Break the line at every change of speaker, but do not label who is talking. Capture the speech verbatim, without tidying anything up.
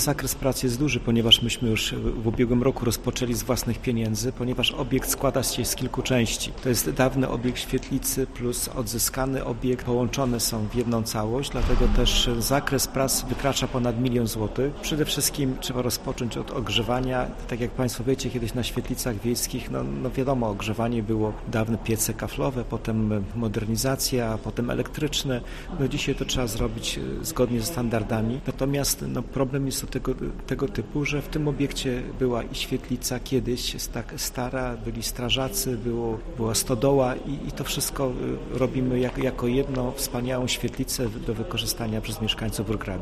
Zakres pracy jest duży, ponieważ myśmy już w ubiegłym roku rozpoczęli z własnych pieniędzy, ponieważ obiekt składa się z kilku części. To jest dawny obiekt świetlicy plus odzyskany obiekt, połączone są w jedną całość, dlatego też zakres prac wykracza ponad milion złotych. Przede wszystkim trzeba rozpocząć od ogrzewania. Tak jak Państwo wiecie, kiedyś na świetlicach wiejskich, no, no wiadomo, ogrzewanie było dawne piece kaflowe, potem modernizacja, a potem elektryczne. No dzisiaj to trzeba zrobić zgodnie ze standardami. Natomiast no, problem jest Tego, tego typu, że w tym obiekcie była i świetlica kiedyś, jest tak stara, byli strażacy, było, była stodoła i, i to wszystko robimy jak, jako jedną wspaniałą świetlicę do wykorzystania przez mieszkańców Wrocławia.